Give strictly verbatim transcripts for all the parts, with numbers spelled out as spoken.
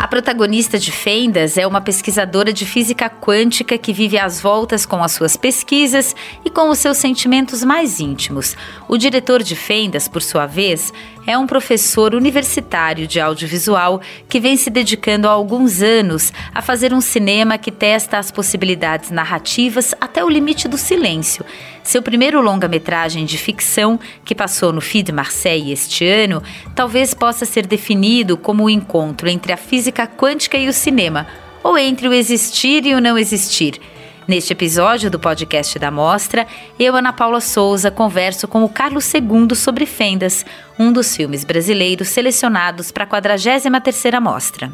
A protagonista de Fendas é uma pesquisadora de física quântica que vive às voltas com as suas pesquisas e com os seus sentimentos mais íntimos. O diretor de Fendas, por sua vez, é um professor universitário de audiovisual que vem se dedicando há alguns anos a fazer um cinema que testa as possibilidades narrativas até o limite do silêncio. Seu primeiro longa-metragem de ficção, que passou no F I D Marseille este ano, talvez possa ser definido como o encontro entre a física quântica e o cinema, ou entre o existir e o não existir. Neste episódio do podcast da Mostra, eu, Ana Paula Souza, converso com o Carlos Segundo sobre Fendas, um dos filmes brasileiros selecionados para a quadragésima terceira Mostra.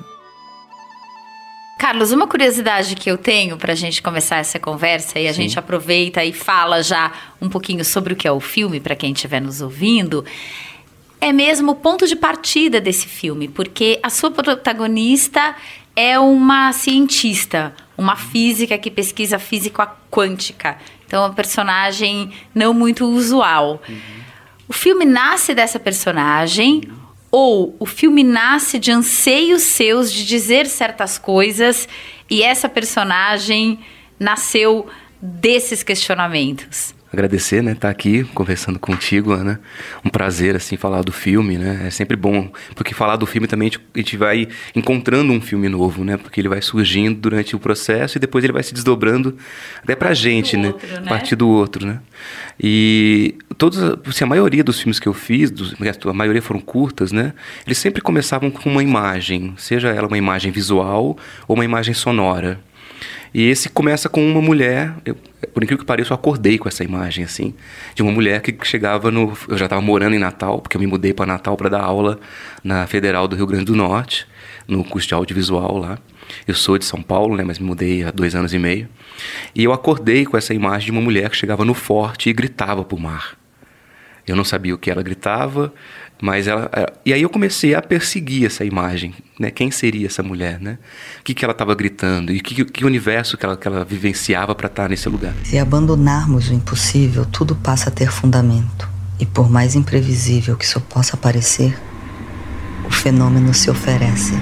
Carlos, uma curiosidade que eu tenho para a gente começar essa conversa, e a Sim. gente aproveita e fala já um pouquinho sobre o que é o filme, para quem estiver nos ouvindo, é mesmo o ponto de partida desse filme, porque a sua protagonista é uma cientista, uma física que pesquisa física quântica. Então, é uma personagem não muito usual. Uhum. O filme nasce dessa personagem, uhum. ou o filme nasce de anseios seus de dizer certas coisas e essa personagem nasceu desses questionamentos? Agradecer, né, estar aqui conversando contigo, Ana. Um prazer, assim, falar do filme, né? É sempre bom, porque falar do filme também a gente, a gente vai encontrando um filme novo, né? Porque ele vai surgindo durante o processo e depois ele vai se desdobrando até pra gente, né? Outro, né? A partir do outro, né? E todos, assim, a maioria dos filmes que eu fiz, dos, a maioria foram curtas, né? Eles sempre começavam com uma imagem, seja ela uma imagem visual ou uma imagem sonora. E esse começa com uma mulher, eu, por incrível que pareça, eu acordei com essa imagem, assim, de uma mulher que chegava no... Eu já estava morando em Natal, porque eu me mudei para Natal para dar aula na Federal do Rio Grande do Norte, no curso de audiovisual lá. Eu sou de São Paulo, né, mas me mudei há dois anos e meio. E eu acordei com essa imagem de uma mulher que chegava no forte e gritava pro mar. Eu não sabia o que ela gritava, mas ela... E aí eu comecei a perseguir essa imagem, né? Quem seria essa mulher, né? O que, que ela estava gritando e que, que universo que ela, que ela vivenciava para estar nesse lugar. Se abandonarmos o impossível, tudo passa a ter fundamento. E por mais imprevisível que isso possa parecer, o fenômeno se oferece.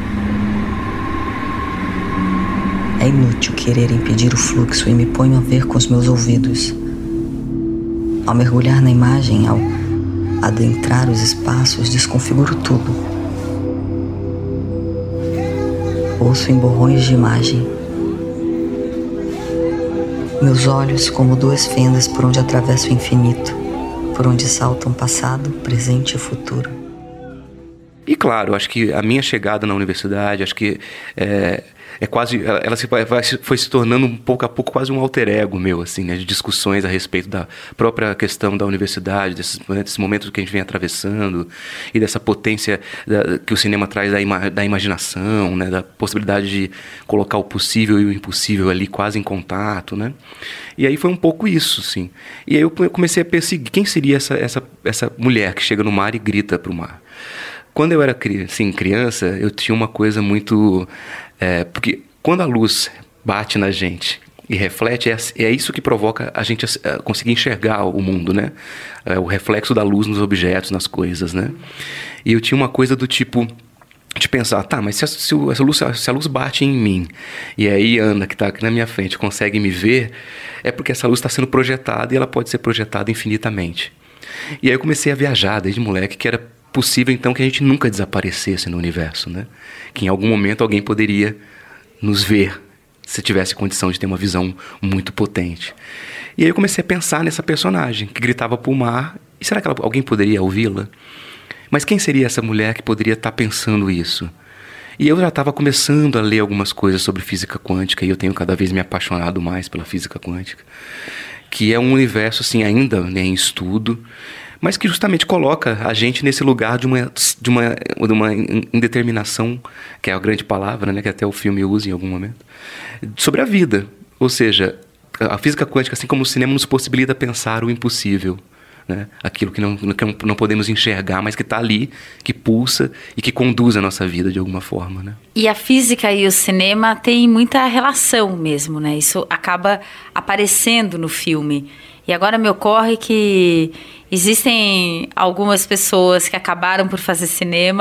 É inútil querer impedir o fluxo e me ponho a ver com os meus ouvidos. Ao mergulhar na imagem, ao adentrar os espaços, desconfiguro tudo. Ouço em borrões de imagem. Meus olhos como duas fendas por onde atravesso o infinito, por onde saltam passado, presente e futuro. E claro, acho que a minha chegada na universidade, acho que é, é quase, ela, ela se, vai, foi se tornando um pouco a pouco quase um alter ego meu, assim, né, de discussões a respeito da própria questão da universidade, desses, né, desses momentos que a gente vem atravessando e dessa potência da, que o cinema traz da, ima, da imaginação, né, da possibilidade de colocar o possível e o impossível ali quase em contato, né? E aí foi um pouco isso, sim. E aí eu comecei a perseguir quem seria essa, essa, essa mulher que chega no mar e grita para o mar. Quando eu era assim, criança, eu tinha uma coisa muito... É, porque quando a luz bate na gente e reflete, é, é isso que provoca a gente a, a conseguir enxergar o mundo, né? É, o reflexo da luz nos objetos, nas coisas, né? E eu tinha uma coisa do tipo... de pensar, tá, mas se a, se a, luz, se a luz bate em mim e aí Ana, que está aqui na minha frente, consegue me ver, é porque essa luz está sendo projetada e ela pode ser projetada infinitamente. E aí eu comecei a viajar desde moleque, que era possível então que a gente nunca desaparecesse no universo, né? Que em algum momento alguém poderia nos ver se tivesse condição de ter uma visão muito potente. E aí eu comecei a pensar nessa personagem que gritava pro mar, e será que ela, alguém poderia ouvi-la? Mas quem seria essa mulher que poderia estar pensando isso? E eu já estava começando a ler algumas coisas sobre física quântica, e eu tenho cada vez me apaixonado mais pela física quântica, que é um universo assim, ainda, né, em estudo, mas que justamente coloca a gente nesse lugar de uma, de uma, de uma indeterminação, que é a grande palavra, né, que até o filme usa em algum momento, sobre a vida. Ou seja, a física quântica, assim como o cinema, nos possibilita pensar o impossível. Né? Aquilo que não, que não podemos enxergar, mas que está ali, que pulsa e que conduz a nossa vida de alguma forma, né? E a física e o cinema têm muita relação mesmo, né? Isso acaba aparecendo no filme. E agora me ocorre que existem algumas pessoas que acabaram por fazer cinema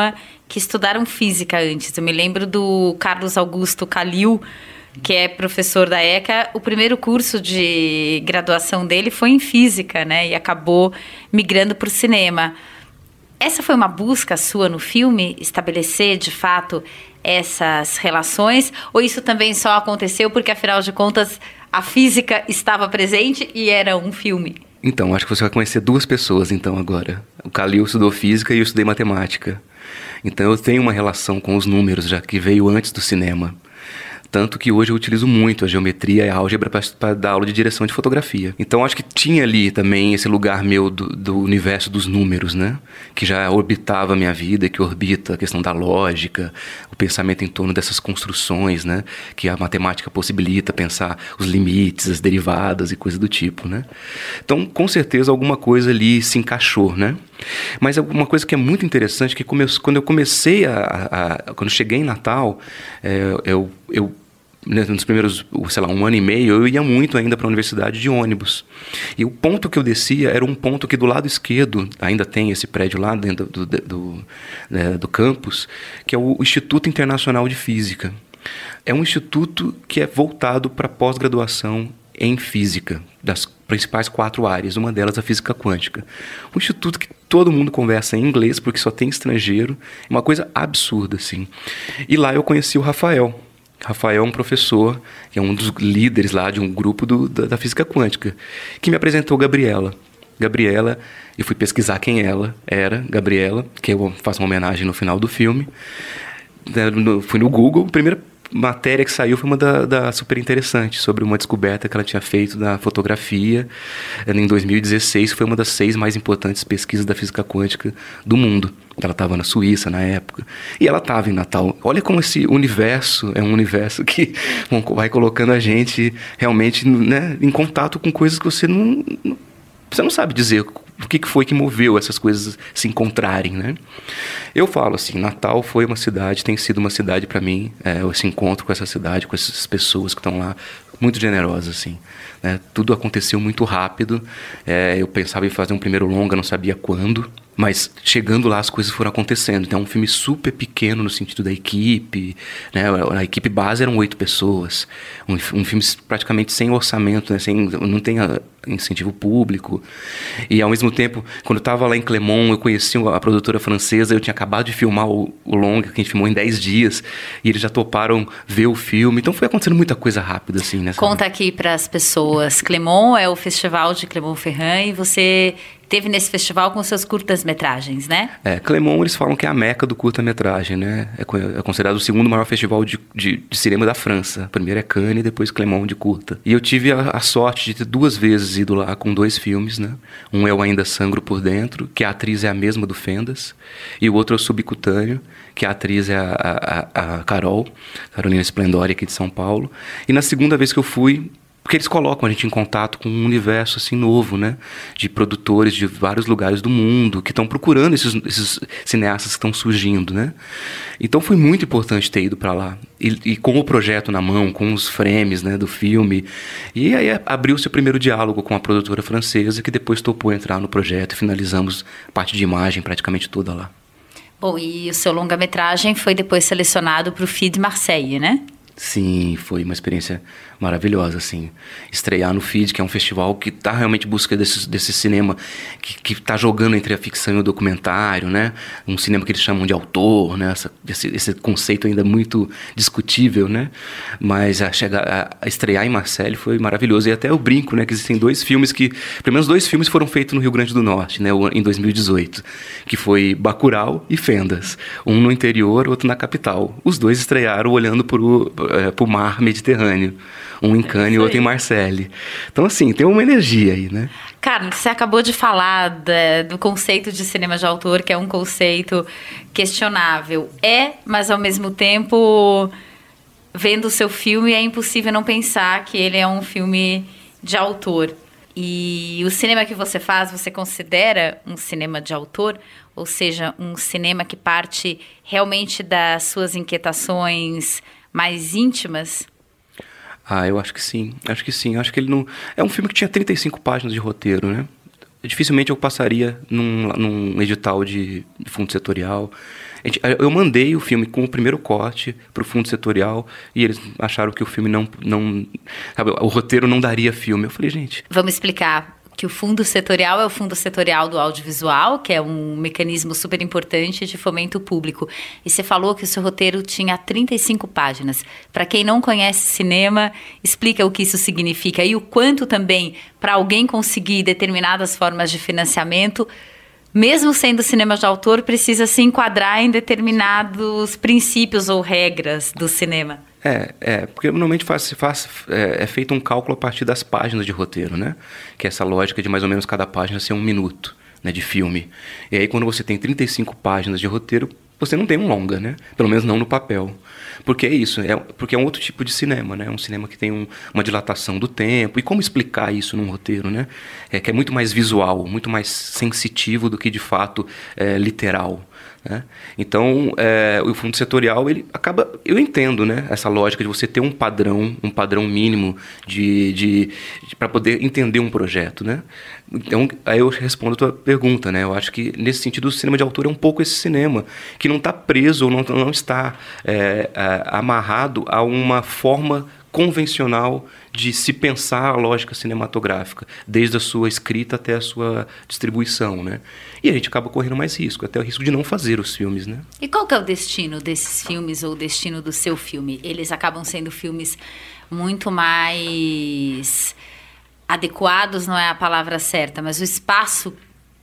que estudaram física antes. Eu me lembro do Carlos Augusto Calil, que é professor da ECA. O primeiro curso de graduação dele foi em física, né? E acabou migrando para o cinema. Essa foi uma busca sua no filme, estabelecer, de fato, essas relações? Ou isso também só aconteceu porque, afinal de contas, a física estava presente e era um filme? Então, acho que você vai conhecer duas pessoas, então, agora. O Calil estudou física e eu estudei matemática. Então, eu tenho uma relação com os números, já que veio antes do cinema. Tanto que hoje eu utilizo muito a geometria e a álgebra para dar aula de direção de fotografia. Então, acho que tinha ali também esse lugar meu do, do universo dos números, né? Que já orbitava a minha vida, que orbita a questão da lógica, o pensamento em torno dessas construções, né? Que a matemática possibilita pensar os limites, as derivadas e coisas do tipo, né? Então, com certeza, alguma coisa ali se encaixou, né? Mas uma coisa que é muito interessante, que come, quando eu comecei a, a, a... Quando eu cheguei em Natal, é, eu... eu nos primeiros, sei lá, um ano e meio, eu ia muito ainda para a universidade de ônibus. E o ponto que eu descia era um ponto que do lado esquerdo, ainda tem esse prédio lá dentro do, do, do, né, do campus, que é o Instituto Internacional de Física. É um instituto que é voltado para pós-graduação em física, das principais quatro áreas, uma delas a física quântica. Um instituto que todo mundo conversa em inglês, porque só tem estrangeiro, é uma coisa absurda, assim. E lá eu conheci o Rafael. Rafael é um professor, que é um dos líderes lá de um grupo do, da, da física quântica, que me apresentou Gabriela. Gabriela, eu fui pesquisar quem ela era, Gabriela, que eu faço uma homenagem no final do filme. No, fui no Google, a primeira matéria que saiu foi uma da, da super interessante, sobre uma descoberta que ela tinha feito na fotografia em dois mil e dezesseis, foi uma das seis mais importantes pesquisas da física quântica do mundo. Ela estava na Suíça na época, e ela estava em Natal. Olha como esse universo é um universo que vai colocando a gente realmente, né, em contato com coisas que você não, você não sabe dizer o que foi que moveu essas coisas se encontrarem, né? Eu falo assim, Natal foi uma cidade, tem sido uma cidade para mim, é, esse encontro com essa cidade, com essas pessoas que estão lá, muito generosas, assim, né? Tudo aconteceu muito rápido, é, eu pensava em fazer um primeiro longa, não sabia quando, mas chegando lá as coisas foram acontecendo. Então é um filme super pequeno no sentido da equipe, né? A equipe base eram oito pessoas, um, um filme praticamente sem orçamento, né? Sem, não tem a, incentivo público, e ao mesmo tempo, quando eu estava lá em Clermont, eu conheci a produtora francesa, eu tinha acabado de filmar o, o longa, que a gente filmou em dez dias, e eles já toparam ver o filme, então foi acontecendo muita coisa rápida, assim, né? Conta aqui para as pessoas, Clermont é o festival de Clermont-Ferrand, e você teve nesse festival com seus curtas-metragens, né? É, Clermont, eles falam que é a meca do curta-metragem, né? É, é considerado o segundo maior festival de, de, de cinema da França. Primeiro é Cannes, depois Clermont de curta. E eu tive a, a sorte de ter duas vezes ido lá com dois filmes, né? Um é o Ainda Sangro por Dentro, que a atriz é a mesma do Fendas, e o outro é o Subcutâneo, que a atriz é a, a, a Carol, Carolina Splendori, aqui de São Paulo. E na segunda vez que eu fui, porque eles colocam a gente em contato com um universo assim novo, né? De produtores de vários lugares do mundo que estão procurando esses, esses cineastas que estão surgindo, né? Então foi muito importante ter ido para lá. E, e com o projeto na mão, com os frames, né, do filme. E aí abriu-se o primeiro diálogo com a produtora francesa, que depois topou entrar no projeto e finalizamos a parte de imagem praticamente toda lá. Bom, e o seu longa-metragem foi depois selecionado para o F I D Marseille, né? Sim, foi uma experiência maravilhosa, assim. Estrear no F I D, que é um festival que está realmente em busca desse, desse cinema que está jogando entre a ficção e o documentário, né? Um cinema que eles chamam de autor, né? Essa, esse, esse conceito ainda muito discutível, né? Mas a, chegar, a, a estrear em Marseille foi maravilhoso. E até eu brinco, né? Que existem dois filmes que... Pelo menos dois filmes foram feitos no Rio Grande do Norte, né? Em dois mil e dezoito. Que foi Bacurau e Fendas. Um no interior, outro na capital. Os dois estrearam olhando para o mar Mediterrâneo. Um em Cannes e outro em Marseille. Então, assim, tem uma energia aí, né? Carlos, você acabou de falar da, do conceito de cinema de autor, que é um conceito questionável. É, mas ao mesmo tempo, vendo o seu filme, é impossível não pensar que ele é um filme de autor. E o cinema que você faz, você considera um cinema de autor? Ou seja, um cinema que parte realmente das suas inquietações mais íntimas? Ah, eu acho que sim, acho que sim. Acho que ele não... É um filme que tinha trinta e cinco páginas de roteiro, né? Dificilmente eu passaria num, num edital de, de fundo setorial. A gente, eu mandei o filme com o primeiro corte para o fundo setorial e eles acharam que o filme não... não sabe, o roteiro não daria filme. Eu falei, gente... Vamos explicar que o fundo setorial é o fundo setorial do audiovisual, que é um mecanismo super importante de fomento público. E você falou que o seu roteiro tinha trinta e cinco páginas. Para quem não conhece cinema, explica o que isso significa e o quanto também, para alguém conseguir determinadas formas de financiamento, mesmo sendo cinema de autor, precisa se enquadrar em determinados princípios ou regras do cinema. É, é, porque normalmente faz, faz, é, é feito um cálculo a partir das páginas de roteiro, né? Que é essa lógica de mais ou menos cada página ser um minuto, né, de filme. E aí quando você tem trinta e cinco páginas de roteiro, você não tem um longa, né? Pelo menos não no papel. Porque é isso, é, porque é um outro tipo de cinema, né? É um cinema que tem um, uma dilatação do tempo. E como explicar isso num roteiro, né? É que é muito mais visual, muito mais sensitivo do que de fato é, literal. Né? Então, é, o fundo setorial, ele acaba, eu entendo, né, essa lógica de você ter um padrão, um padrão mínimo de, de, de para poder entender um projeto, né? Então, aí eu respondo a tua pergunta, né? Eu acho que nesse sentido o cinema de autor é um pouco esse cinema que não está preso ou não, não está é, é, amarrado a uma forma convencional de se pensar a lógica cinematográfica, desde a sua escrita até a sua distribuição, né? E a gente acaba correndo mais risco, até o risco de não fazer os filmes, né? E qual que é o destino desses filmes ou o destino do seu filme? Eles acabam sendo filmes muito mais adequados, não é a palavra certa, mas o espaço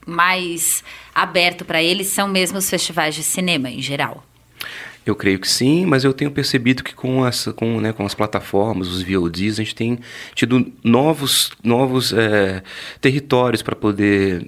mais aberto para eles são mesmo os festivais de cinema, em geral. Eu creio que sim, mas eu tenho percebido que com as, com, né, com as plataformas, os V O Ds, a gente tem tido novos, novos é, territórios para poder,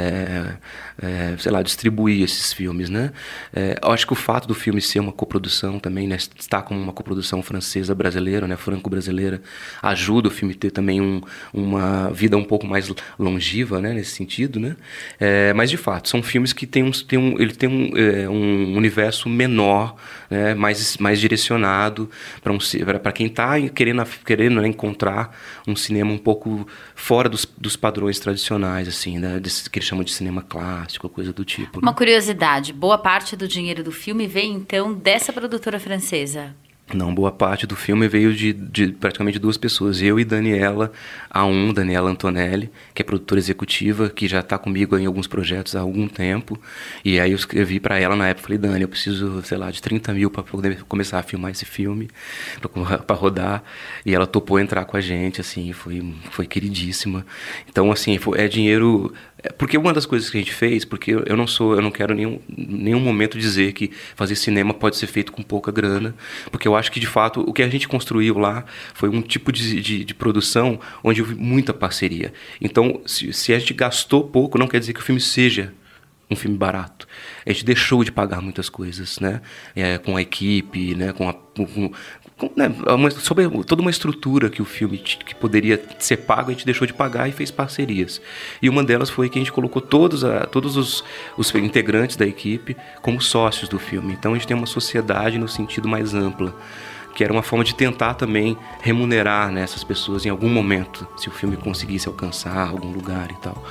é, é, sei lá, distribuir esses filmes, né? É, eu acho que o fato do filme ser uma coprodução também, né, estar como uma coprodução francesa-brasileira, né, franco-brasileira, ajuda o filme a ter também um, uma vida um pouco mais longeva, né, nesse sentido, né? É, mas, de fato, são filmes que têm um, tem um, ele tem um, é, um universo menor, né, mais, mais direcionado para um, para quem está querendo, querendo né, encontrar um cinema um pouco fora dos, dos padrões tradicionais, assim, né, desse, que eles chamam de cinema clássico, coisa do tipo. Uma né? curiosidade, boa parte do dinheiro do filme vem, então, dessa produtora francesa? Não, boa parte do filme veio de, de praticamente duas pessoas. Eu e Daniela A um, Daniela Antonelli, que é produtora executiva, que já está comigo em alguns projetos há algum tempo. E aí eu escrevi para ela na época, falei, Dani, eu preciso, sei lá, de trinta mil para poder começar a filmar esse filme, para rodar. E ela topou entrar com a gente, assim, foi, foi queridíssima. Então, assim, foi, é dinheiro... Porque uma das coisas que a gente fez, porque eu não sou, eu não quero em nenhum, nenhum momento dizer que fazer cinema pode ser feito com pouca grana, porque eu acho que, de fato, o que a gente construiu lá foi um tipo de, de, de produção onde houve muita parceria. Então, se, se a gente gastou pouco, não quer dizer que o filme seja um filme barato. A gente deixou de pagar muitas coisas, né? É, com a equipe, né? com a... Com, com, né? uma, sobre toda uma estrutura que o filme t- que poderia ser pago, a gente deixou de pagar e fez parcerias. E uma delas foi que a gente colocou todos, a, todos os, os integrantes da equipe como sócios do filme. Então a gente tem uma sociedade no sentido mais amplo, que era uma forma de tentar também remunerar, né, essas pessoas em algum momento, se o filme conseguisse alcançar algum lugar e tal.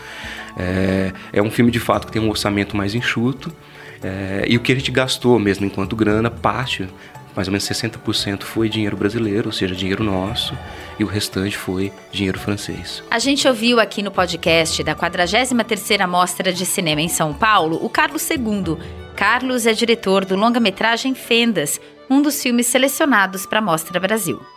É, é um filme, de fato, que tem um orçamento mais enxuto, é, e o que a gente gastou mesmo enquanto grana, parte, mais ou menos sessenta por cento foi dinheiro brasileiro, ou seja, dinheiro nosso, e o restante foi dinheiro francês. A gente ouviu aqui no podcast da quadragésima terceira Mostra de Cinema em São Paulo o Carlos Segundo. Carlos é diretor do longa-metragem Fendas, um dos filmes selecionados para a Mostra Brasil.